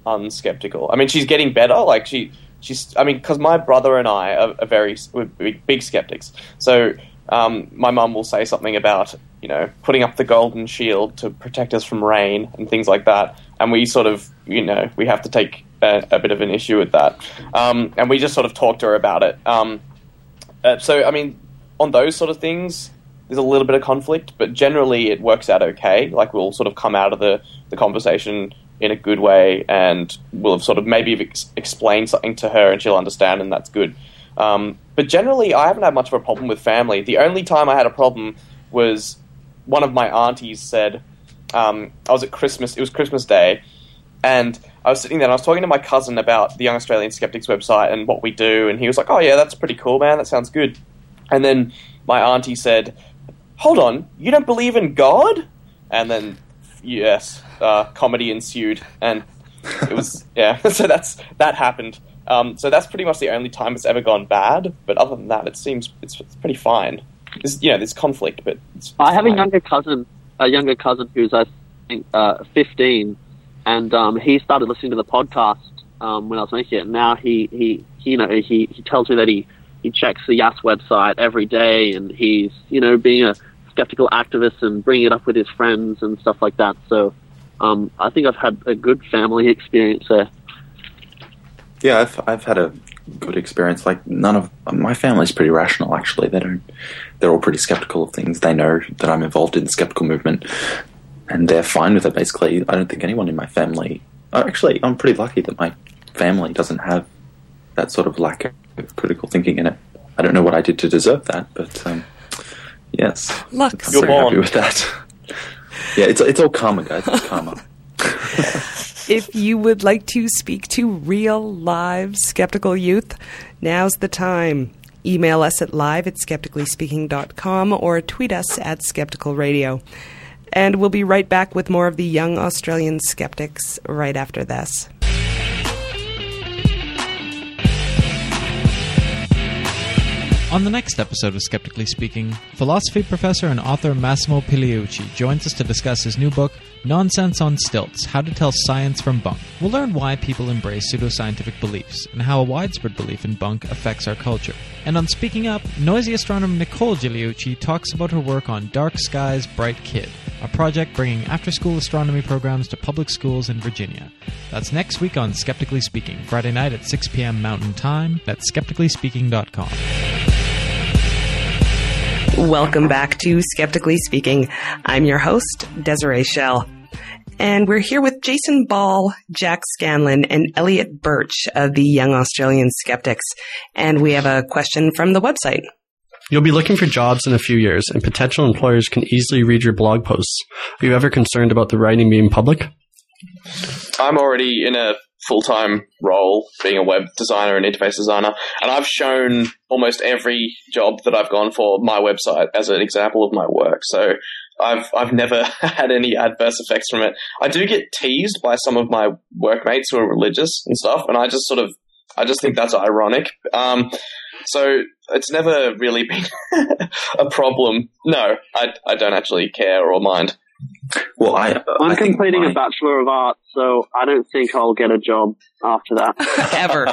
unskeptical. I mean, she's getting better. Like she's. I mean, because my brother and I are we're big skeptics. So my mum will say something about, you know, putting up the golden shield to protect us from rain and things like that, and we sort of, you know, we have to take a bit of an issue with that, and we just sort of talk to her about it. So, I mean, on those sort of things, there's a little bit of conflict, but generally it works out okay. Like, we'll sort of come out of the conversation in a good way, and we'll have sort of maybe explained something to her and she'll understand, and that's good. But generally, I haven't had much of a problem with family. The only time I had a problem was one of my aunties said, I was at Christmas, it was Christmas Day, and I was sitting there and I was talking to my cousin about the Young Australian Skeptics website and what we do, and he was like, oh yeah, that's pretty cool, man, that sounds good. And then my auntie said, hold on, you don't believe in God? And then, yes, comedy ensued, and it was, yeah, so that happened. So that's pretty much the only time it's ever gone bad, but other than that, it seems it's pretty fine. There's conflict, but it's I have fine. a younger cousin who's, I think, 15, and he started listening to the podcast when I was making it. And now he tells me that he checks the YAS website every day, and he's, you know, being a skeptical activist and bringing it up with his friends and stuff like that. So I think I've had a good family experience there. Yeah, I've had a good experience. Like, none of my family's pretty rational, actually. They're all pretty skeptical of things. They know that I'm involved in the skeptical movement, and they're fine with it, basically. I don't think anyone in my family... Actually, I'm pretty lucky that my family doesn't have that sort of lack of critical thinking in it. I don't know what I did to deserve that, but yes. Luck. I'm very happy with that. Yeah, it's all karma, guys. It's karma. If you would like to speak to real, live skeptical youth, now's the time. Email us at live@skepticallyspeaking.com or tweet us at Skeptical Radio. And we'll be right back with more of the Young Australian Skeptics right after this. On the next episode of Skeptically Speaking, philosophy professor and author Massimo Pigliucci joins us to discuss his new book, Nonsense on Stilts, How to Tell Science from Bunk. We'll learn why people embrace pseudoscientific beliefs and how a widespread belief in bunk affects our culture. And on Speaking Up, noisy astronomer Nicole Gigliucci talks about her work on Dark Skies, Bright Kid, a project bringing after-school astronomy programs to public schools in Virginia. That's next week on Skeptically Speaking, Friday night at 6 p.m. Mountain Time at skepticallyspeaking.com. Welcome back to Skeptically Speaking. I'm your host, Desiree Schell. And we're here with Jason Ball, Jack Scanlon, and Elliot Birch of the Young Australian Skeptics. And we have a question from the website. You'll be looking for jobs in a few years, and potential employers can easily read your blog posts. Are you ever concerned about the writing being public? I'm already in a full-time role being a web designer and interface designer, and I've shown almost every job that I've gone for my website as an example of my work. So I've never had any adverse effects from it. I do get teased by some of my workmates who are religious and stuff, and I just think that's ironic. So it's never really been a problem. No, I don't actually care or mind. Well, I'm completing a Bachelor of Arts, so I don't think I'll get a job after that. Ever.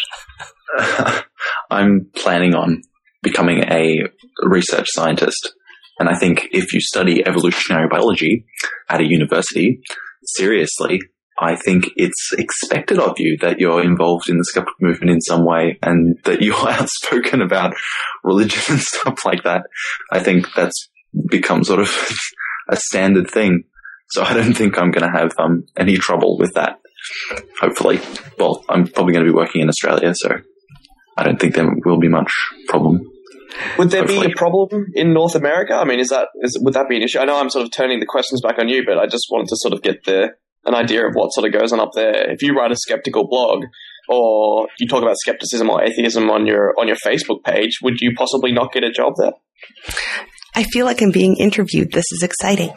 I'm planning on becoming a research scientist. And I think if you study evolutionary biology at a university, seriously, I think it's expected of you that you're involved in the skeptical movement in some way and that you're outspoken about religion and stuff like that. I think that's become sort of a standard thing. So I don't think I'm going to have any trouble with that, hopefully. Well, I'm probably going to be working in Australia, so I don't think there will be much problem. Would there be a problem in North America? I mean, would that be an issue? I know I'm sort of turning the questions back on you, but I just wanted to sort of get an idea of what sort of goes on up there. If you write a skeptical blog, or you talk about skepticism or atheism on your Facebook page, would you possibly not get a job there? I feel like I'm being interviewed. This is exciting.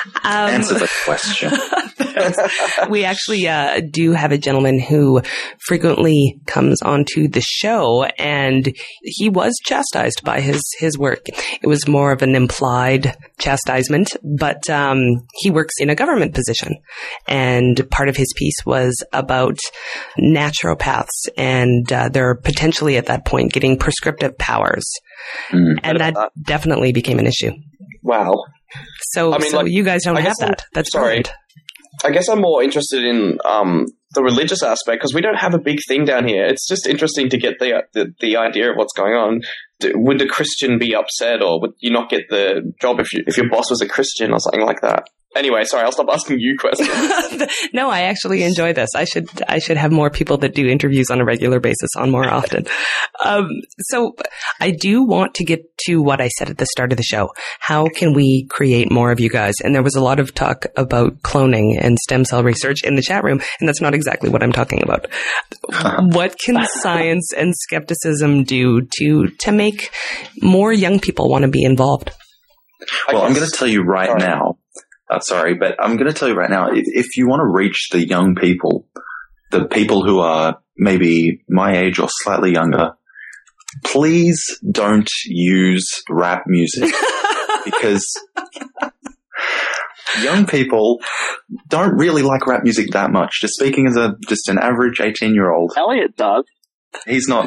Answer the question. We actually do have a gentleman who frequently comes onto the show, and he was chastised by his work. It was more of an implied chastisement, but he works in a government position, and part of his piece was about naturopaths, and they're potentially at that point getting prescriptive powers. And that definitely became an issue. Wow. So you guys don't have that. That's brilliant. I guess I'm more interested in the religious aspect, because we don't have a big thing down here. It's just interesting to get the idea of what's going on. Would a Christian be upset, or would you not get the job if your boss was a Christian or something like that? Anyway, sorry, I'll stop asking you questions. No, I actually enjoy this. I should have more people that do interviews on a regular basis on more often. So I do want to get to what I said at the start of the show. How can we create more of you guys? And there was a lot of talk about cloning and stem cell research in the chat room, and that's not exactly what I'm talking about. What can science and skepticism do to make more young people want to be involved? Well, I'm going to tell you right now. But I'm going to tell you right now, if you want to reach the young people, the people who are maybe my age or slightly younger, please don't use rap music, because young people don't really like rap music that much. Just speaking as just an average 18-year-old. Elliot does. He's not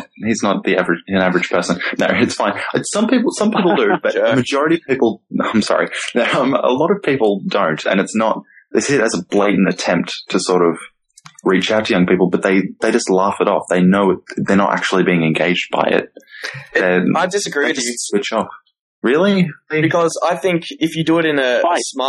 an average person. No, it's fine. Some people do, but the majority of people, I'm sorry, a lot of people don't, and it's not, they see it as a blatant attempt to sort of reach out to young people, but they just laugh it off. They know they're not actually being engaged by it. I disagree with you. Switch off. Really? Because I think if you do it in a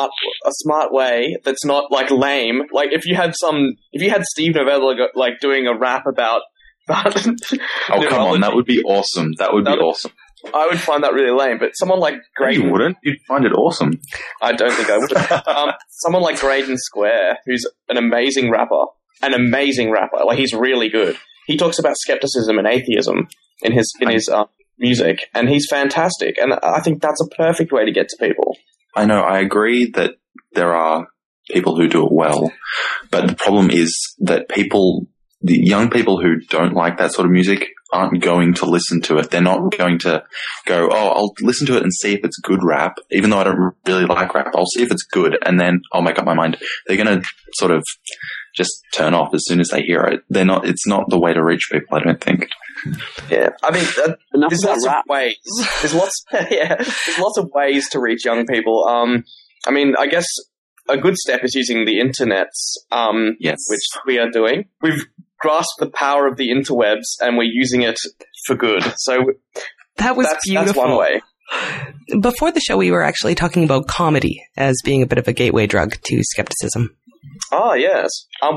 smart way that's not like lame, like if you had Steve Novella like doing a rap about oh, come on, that would be awesome. That would be awesome. I would find that really lame, but someone like Graydon... You wouldn't? You'd find it awesome. I don't think I would. Someone like Graydon Square, who's an amazing rapper. Like, he's really good. He talks about skepticism and atheism in his music, and he's fantastic. And I think that's a perfect way to get to people. I know, I agree that there are people who do it well, but the problem is that the young people who don't like that sort of music aren't going to listen to it. They're not going to go, oh, I'll listen to it and see if it's good rap, even though I don't really like rap. I'll see if it's good, and then I'll make up my mind. They're going to sort of just turn off as soon as they hear it. It's not the way to reach people, I don't think. Yeah, I mean, there's lots of ways. There's lots of ways to reach young people. I mean, I guess a good step is using the internets, yes, which we are doing. We've grasped the power of the interwebs, and we're using it for good. So that's beautiful. That's one way. Before the show, we were actually talking about comedy as being a bit of a gateway drug to skepticism. Oh, yes.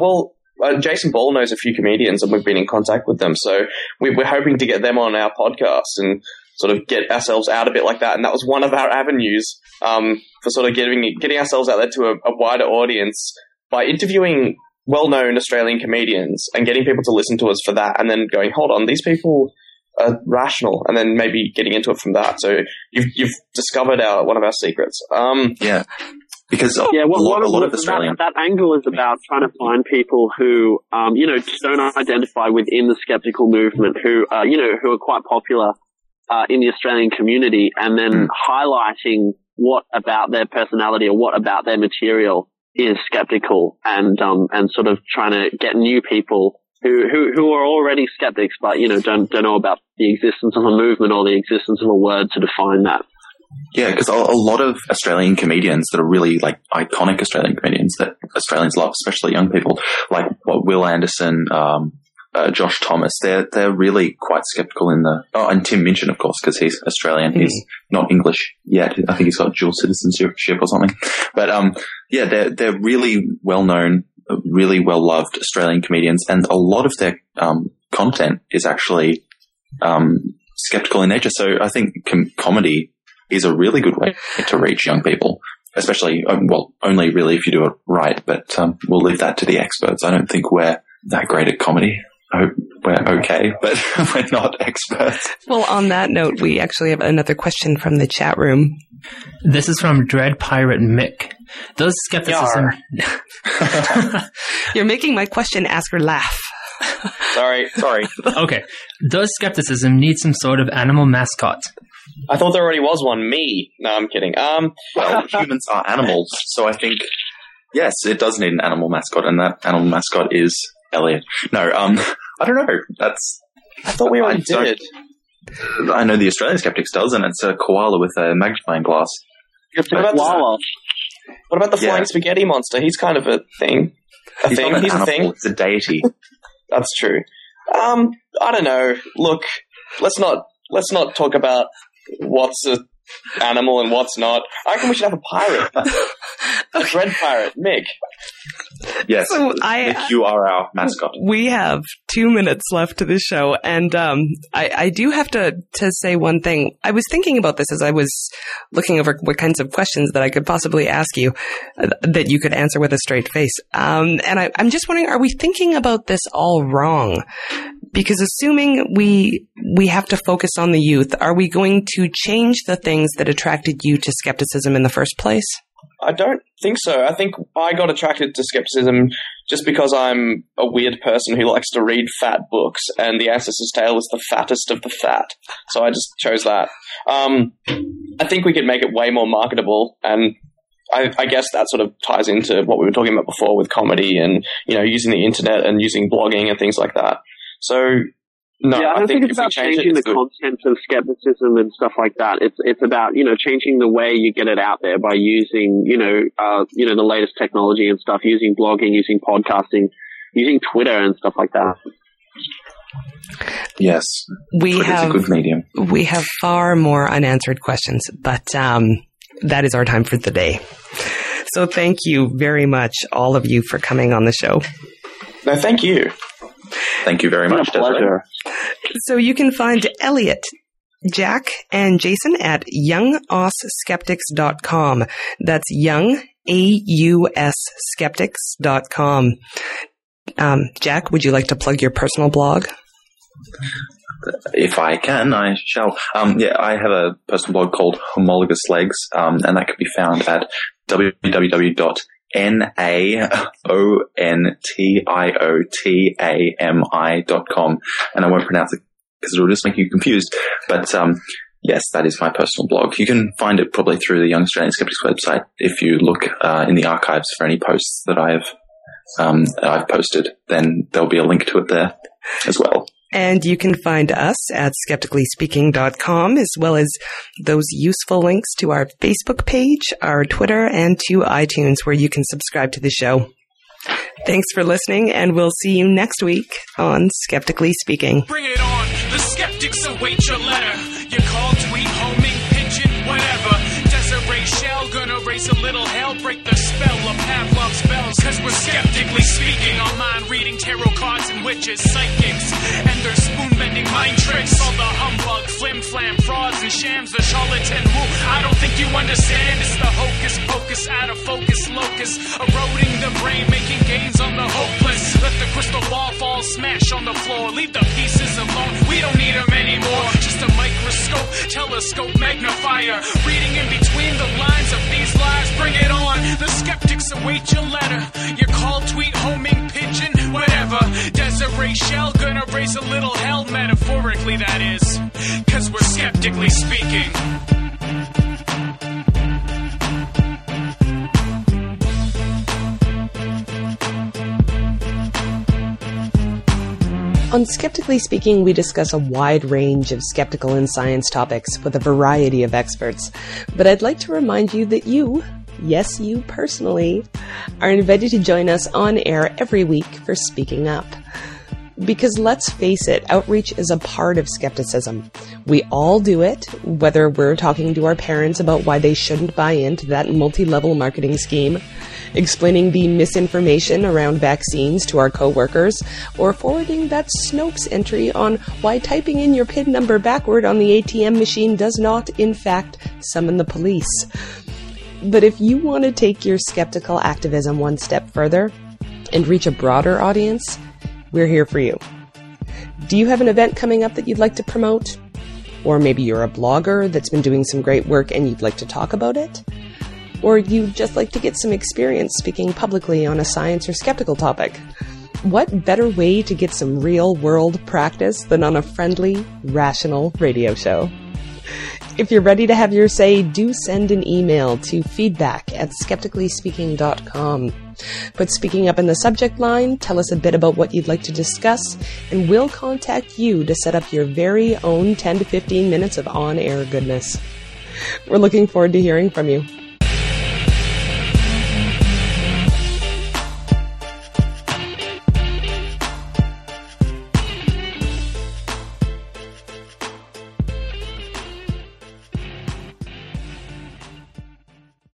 Jason Ball knows a few comedians, and we've been in contact with them. So we're hoping to get them on our podcast and sort of get ourselves out a bit like that. And that was one of our avenues for sort of getting ourselves out there to a wider audience by interviewing well-known Australian comedians and getting people to listen to us for that, and then going, hold on, these people are rational, and then maybe getting into it from that. So you've discovered one of our secrets. Yeah. Because a lot of Australian... That angle is about trying to find people who, don't identify within the skeptical movement, who are quite popular in the Australian community, and then highlighting what about their personality or what about their material is skeptical, and sort of trying to get new people who are already skeptics, but don't know about the existence of a movement or the existence of a word to define that. Yeah, because a lot of Australian comedians that are really like iconic Australian comedians that Australians love, especially young people, like Will Anderson, Josh Thomas, they're really quite skeptical and Tim Minchin, of course, because he's Australian. He's not English yet. I think he's got dual citizenship or something. But they're really well known, really well loved Australian comedians, and a lot of their content is actually skeptical in nature. So I think comedy is a really good way to reach young people, especially only really if you do it right. But we'll leave that to the experts. I don't think we're that great at comedy. We're okay, but we're not experts. Well, on that note, we actually have another question from the chat room. This is from Dread Pirate Mick. Does skepticism... You're making my question asker laugh. Sorry. Okay. Does skepticism need some sort of animal mascot? I thought there already was one. Me. No, I'm kidding. Well, humans are animals, so I think, yes, it does need an animal mascot, and that animal mascot is Elliot. No, I don't know. I thought we already did. I know the Australian Skeptics does, and it's a koala with a magnifying glass. What about the flying spaghetti monster? He's kind of a thing. He's not an animal, it's a deity. That's true. I don't know. Look, let's not talk about what's an animal and what's not. I reckon we should have a pirate. A dread pirate, Mick. Yes, So Mick, you are our mascot. We have 2 minutes left to this show, and I do have to say one thing. I was thinking about this as I was looking over what kinds of questions that I could possibly ask you that you could answer with a straight face. And I'm just wondering, are we thinking about this all wrong? Because assuming we have to focus on the youth, are we going to change the things that attracted you to skepticism in the first place? I don't think so. I think I got attracted to skepticism just because I'm a weird person who likes to read fat books, and The Ancestor's Tale is the fattest of the fat. So I just chose that. I think we could make it way more marketable, and I guess that sort of ties into what we were talking about before with comedy and, using the internet and using blogging and things like that. So, no, I don't think it's about changing the content of skepticism and stuff like that. It's about, changing the way you get it out there by using, the latest technology and stuff, using blogging, using podcasting, using Twitter and stuff like that. Yes. Twitter's a good medium. We have far more unanswered questions, but that is our time for the day. So thank you very much, all of you, for coming on the show. No, thank you. Thank you very much, Desiree. So you can find Elliot, Jack, and Jason at youngosskeptics.com. That's young, A-U-S, skeptics.com. Jack, would you like to plug your personal blog? If I can, I shall. I have a personal blog called Homologous Legs, and that can be found at naontioTami.com, and I won't pronounce it because it will just make you confused. But yes, that is my personal blog. You can find it probably through the Young Australian Skeptics website if you look in the archives for any posts that I've posted. Then there'll be a link to it there as well. And you can find us at skepticallyspeaking.com, as well as those useful links to our Facebook page, our Twitter, and to iTunes, where you can subscribe to the show. Thanks for listening, and we'll see you next week on Skeptically Speaking. Bring it on. The skeptics await your letter. Your call, tweet, homing, pigeon, whatever. Desiree Shell, gonna raise a little hell, break the spell of Pavlov's spells. Cause we're skeptically speaking, online reading tarot cards and witches, psychics, and their spoon-bending mind tricks. All the humbug, flim-flam, frauds and shams, the charlatan woo. I don't think you understand. It's the hocus pocus, out of focus locus, eroding the brain, making gains on the hopeless. Let the crystal ball fall, smash on the floor. Leave the pieces alone, we don't need them anymore. Just a microscope, telescope, magnifier, reading in between the lines of these lies. Bring it on. The skeptics await your letter. Your call, tweet, homing, pigeon, whatever. Desiree Shell, gonna raise a little hell, metaphorically that is. Cause we're skeptically speaking. On Skeptically Speaking, we discuss a wide range of skeptical and science topics with a variety of experts. But I'd like to remind you that you, yes, you personally, are invited to join us on air every week for Speaking Up. Because let's face it, outreach is a part of skepticism. We all do it, whether we're talking to our parents about why they shouldn't buy into that multi-level marketing scheme, explaining the misinformation around vaccines to our coworkers, or forwarding that Snopes entry on why typing in your PIN number backward on the ATM machine does not, in fact, summon the police. But if you want to take your skeptical activism one step further and reach a broader audience, we're here for you. Do you have an event coming up that you'd like to promote? Or maybe you're a blogger that's been doing some great work and you'd like to talk about it? Or you'd just like to get some experience speaking publicly on a science or skeptical topic? What better way to get some real-world practice than on a friendly, rational radio show? If you're ready to have your say, do send an email to feedback@skepticallyspeaking.com. Put speaking up in the subject line, tell us a bit about what you'd like to discuss, and we'll contact you to set up your very own 10 to 15 minutes of on-air goodness. We're looking forward to hearing from you.